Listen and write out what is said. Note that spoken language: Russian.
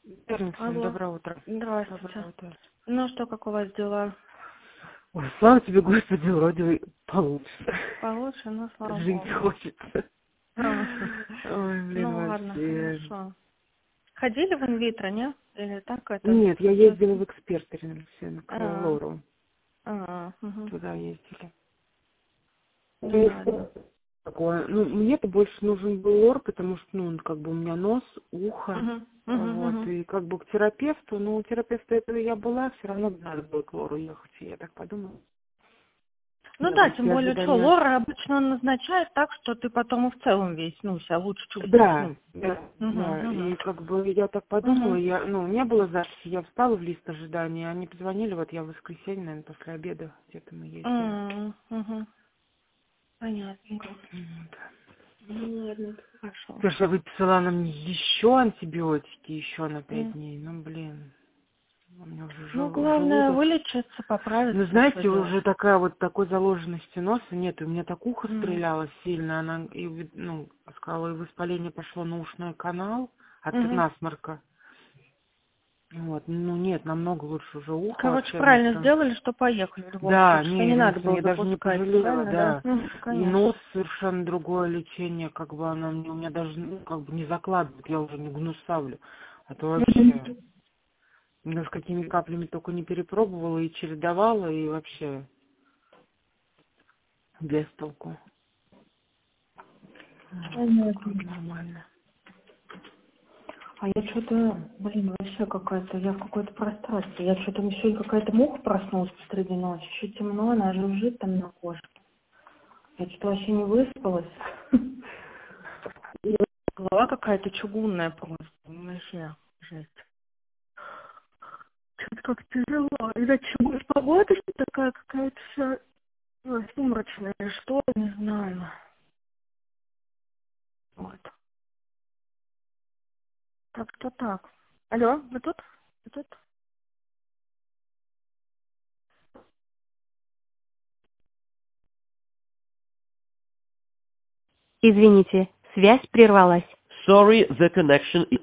Всем Алло, доброе утро. здравствуйте. Доброе утро. Ну что, как у вас дела? Ой, слава тебе, Господи, вроде получше. Получше, ну слава Жить богу. хочется. А, Ой, блин, Ну ладно, вообще. хорошо. Ходили в инвитро, не? Или так это? Нет, я ездила в эксперты все к А, Лору. угу. Туда ездили. Ну ладно. Такое. Ну, мне-то больше нужен был лор, потому что, ну, он как бы у меня нос, ухо. Вот, Угу. и как бы к терапевту, ну, у терапевта этого я была, все равно надо было к лору ехать, и я так подумала. Ну Да, да, вот тем все более, что ожидания. лора обычно он назначает так, что ты потом и в целом весь, ну, себя лучше чувствуешь, Да, ну. да, да. Угу. И как бы я так подумала, Угу. я, ну, не было записи, я встала в лист ожидания, они позвонили, вот я в воскресенье, наверное, после обеда где-то мы ездили. Угу. Понятненько. Вот. Ну ладно, хорошо. Саша выписала она мне еще антибиотики, еще на 5 дней. Ну, блин, у меня уже Ну, главное желудок. вылечиться, Ну, поправиться, что знаете, делать. уже такая вот такой заложенности носа нет. У меня так ухо стреляло сильно, она, и, ну, сказала, и воспаление пошло на ушной канал от Угу. насморка. Вот, ну нет, намного лучше уже ухо Короче, вообще, мне правильно прям... сделали, что поехали в любом Да, случае, что не, не надо Леночка, было я даже не запускать, пожалела, правильно, да? да. И Конечно. нос совершенно другое лечение, как бы она мне, у меня даже, ну, как бы не закладывает, я уже не гнусавлю. А то вообще, я с какими каплями только не перепробовала и чередовала, и вообще без толку. Вот, как Понятно. бы нормально. А я что-то, блин, вообще какая-то, я в какой-то прострации. Я что-то, еще какая-то муха проснулась посреди ночи, еще темно, она жужжит там на коже. Я что-то вообще не выспалась. И голова какая-то чугунная просто, вообще жесть. Что-то как тяжело. Иначе может погода такая какая-то вся сумрачная или что, не знаю. Вот. Так что так. Алло, вы тут? Вы тут? Извините, связь прервалась. Sorry, the connection is